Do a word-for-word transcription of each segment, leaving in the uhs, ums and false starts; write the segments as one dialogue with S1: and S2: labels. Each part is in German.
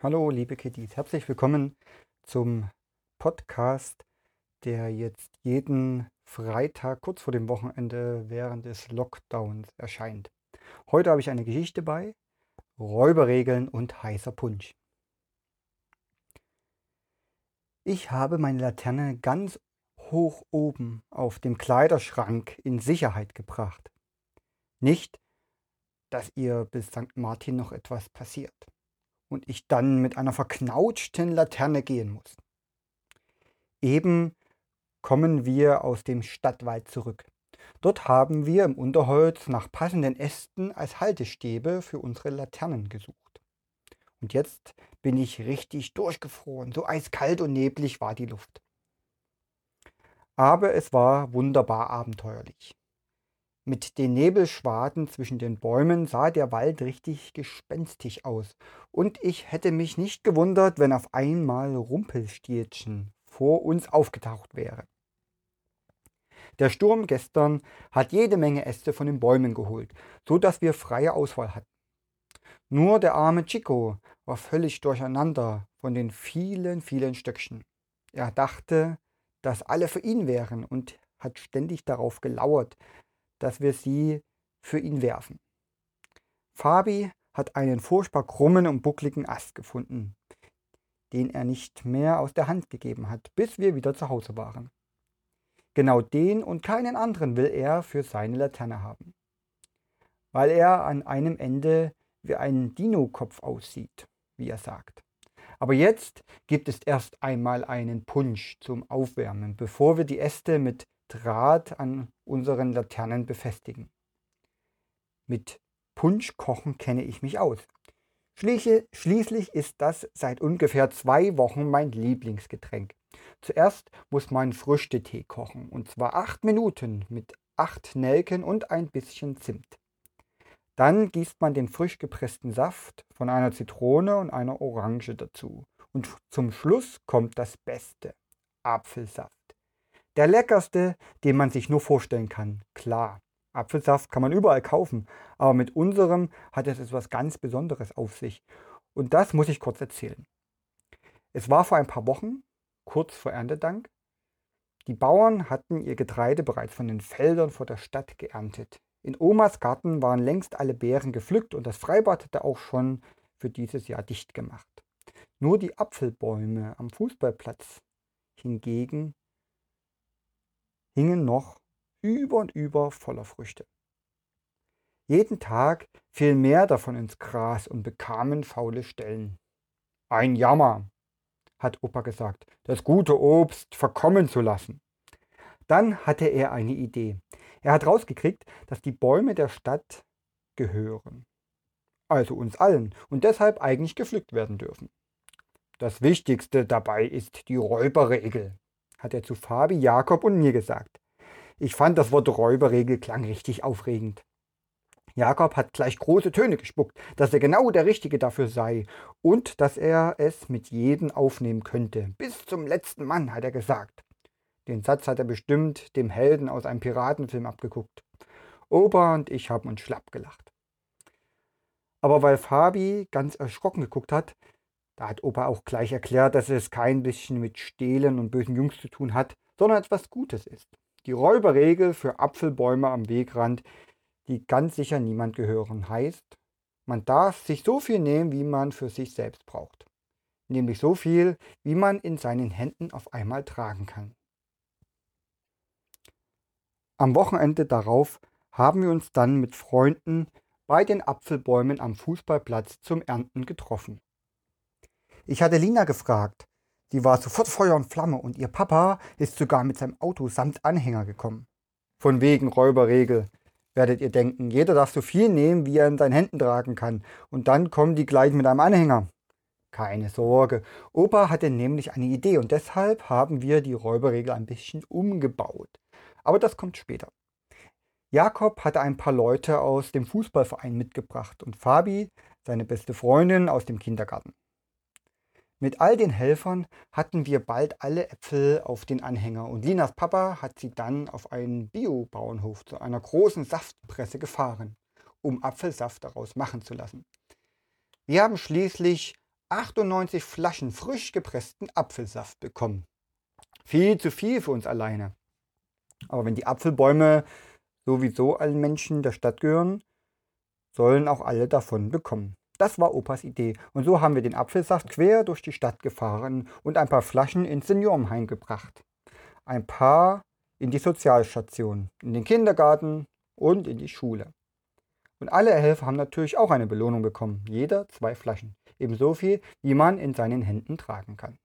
S1: Hallo, liebe Kiddies, herzlich willkommen zum Podcast, der jetzt jeden Freitag kurz vor dem Wochenende während des Lockdowns erscheint. Heute habe ich eine Geschichte bei: Räuberregeln und heißer Punsch. Ich habe meine Laterne ganz hoch oben auf dem Kleiderschrank in Sicherheit gebracht. Nicht, dass ihr bis Sankt Martin noch etwas passiert und ich dann mit einer verknautschten Laterne gehen muss. Eben kommen wir aus dem Stadtwald zurück. Dort haben wir im Unterholz nach passenden Ästen als Haltestäbe für unsere Laternen gesucht. Und jetzt bin ich richtig durchgefroren, so eiskalt und neblig war die Luft. Aber es war wunderbar abenteuerlich. Mit den Nebelschwaden zwischen den Bäumen sah der Wald richtig gespenstisch aus. Und ich hätte mich nicht gewundert, wenn auf einmal Rumpelstilzchen vor uns aufgetaucht wäre. Der Sturm gestern hat jede Menge Äste von den Bäumen geholt, so dass wir freie Auswahl hatten. Nur der arme Chico war völlig durcheinander von den vielen, vielen Stöckchen. Er dachte, dass alle für ihn wären und hat ständig darauf gelauert, dass wir sie für ihn werfen. Fabi hat einen furchtbar krummen und buckligen Ast gefunden, den er nicht mehr aus der Hand gegeben hat, bis wir wieder zu Hause waren. Genau den und keinen anderen will er für seine Laterne haben, weil er an einem Ende wie ein Dino-Kopf aussieht, wie er sagt. Aber jetzt gibt es erst einmal einen Punsch zum Aufwärmen, bevor wir die Äste mit Draht an unseren Laternen befestigen. Mit Punschkochen kenne ich mich aus. Schließlich ist das seit ungefähr zwei Wochen mein Lieblingsgetränk. Zuerst muss man Früchtetee kochen, und zwar acht Minuten mit acht Nelken und ein bisschen Zimt. Dann gießt man den frisch gepressten Saft von einer Zitrone und einer Orange dazu. Und zum Schluss kommt das Beste: Apfelsaft. Der leckerste, den man sich nur vorstellen kann. Klar, Apfelsaft kann man überall kaufen, aber mit unserem hat es etwas ganz Besonderes auf sich. Und das muss ich kurz erzählen. Es war vor ein paar Wochen, kurz vor Erntedank. Die Bauern hatten ihr Getreide bereits von den Feldern vor der Stadt geerntet. In Omas Garten waren längst alle Beeren gepflückt und das Freibad hatte auch schon für dieses Jahr dicht gemacht. Nur die Apfelbäume am Fußballplatz hingegen hingen noch über und über voller Früchte. Jeden Tag fiel mehr davon ins Gras und bekamen faule Stellen. Ein Jammer, hat Opa gesagt, das gute Obst verkommen zu lassen. Dann hatte er eine Idee. Er hat rausgekriegt, dass die Bäume der Stadt gehören, also uns allen, und deshalb eigentlich gepflückt werden dürfen. Das Wichtigste dabei ist die Räuberregel, hat er zu Fabi, Jakob und mir gesagt. Ich fand, das Wort Räuberregel klang richtig aufregend. Jakob hat gleich große Töne gespuckt, dass er genau der Richtige dafür sei und dass er es mit jedem aufnehmen könnte. Bis zum letzten Mann, hat er gesagt. Den Satz hat er bestimmt dem Helden aus einem Piratenfilm abgeguckt. Opa und ich haben uns schlapp gelacht. Aber weil Fabi ganz erschrocken geguckt hat, da hat Opa auch gleich erklärt, dass es kein bisschen mit Stehlen und bösen Jungs zu tun hat, sondern etwas Gutes ist. Die Räuberregel für Apfelbäume am Wegrand, die ganz sicher niemand gehören, heißt, man darf sich so viel nehmen, wie man für sich selbst braucht. Nämlich so viel, wie man in seinen Händen auf einmal tragen kann. Am Wochenende darauf haben wir uns dann mit Freunden bei den Apfelbäumen am Fußballplatz zum Ernten getroffen. Ich hatte Lina gefragt. Sie war sofort Feuer und Flamme und ihr Papa ist sogar mit seinem Auto samt Anhänger gekommen. Von wegen Räuberregel, werdet ihr denken. Jeder darf so viel nehmen, wie er in seinen Händen tragen kann. Und dann kommen die gleich mit einem Anhänger. Keine Sorge. Opa hatte nämlich eine Idee und deshalb haben wir die Räuberregel ein bisschen umgebaut. Aber das kommt später. Jakob hatte ein paar Leute aus dem Fußballverein mitgebracht und Fabi, seine beste Freundin, aus dem Kindergarten. Mit all den Helfern hatten wir bald alle Äpfel auf den Anhänger und Linas Papa hat sie dann auf einen Biobauernhof zu einer großen Saftpresse gefahren, um Apfelsaft daraus machen zu lassen. Wir haben schließlich achtundneunzig Flaschen frisch gepressten Apfelsaft bekommen. Viel zu viel für uns alleine. Aber wenn die Apfelbäume sowieso allen Menschen der Stadt gehören, sollen auch alle davon bekommen. Das war Opas Idee. Und so haben wir den Apfelsaft quer durch die Stadt gefahren und ein paar Flaschen ins Seniorenheim gebracht. Ein paar in die Sozialstation, in den Kindergarten und in die Schule. Und alle Helfer haben natürlich auch eine Belohnung bekommen. Jeder zwei Flaschen. Ebenso viel, wie man in seinen Händen tragen kann.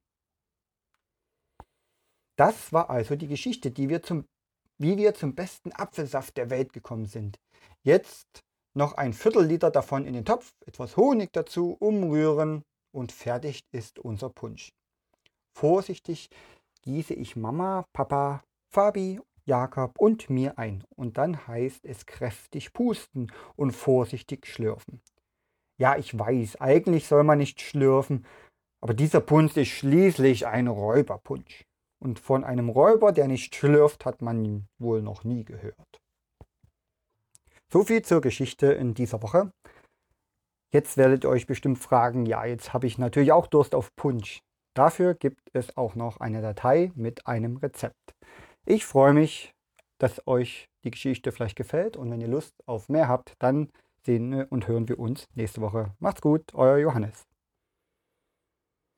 S1: Das war also die Geschichte, die wir zum, wie wir zum besten Apfelsaft der Welt gekommen sind. Jetzt noch ein Viertel Liter davon in den Topf, etwas Honig dazu, umrühren und fertig ist unser Punsch. Vorsichtig gieße ich Mama, Papa, Fabi, Jakob und mir ein. Und dann heißt es kräftig pusten und vorsichtig schlürfen. Ja, ich weiß, eigentlich soll man nicht schlürfen, aber dieser Punsch ist schließlich ein Räuberpunsch. Und von einem Räuber, der nicht schlürft, hat man ihn wohl noch nie gehört. So viel zur Geschichte in dieser Woche. Jetzt werdet ihr euch bestimmt fragen, ja, jetzt habe ich natürlich auch Durst auf Punsch. Dafür gibt es auch noch eine Datei mit einem Rezept. Ich freue mich, dass euch die Geschichte vielleicht gefällt und wenn ihr Lust auf mehr habt, dann sehen und hören wir uns nächste Woche. Macht's gut, euer Johannes.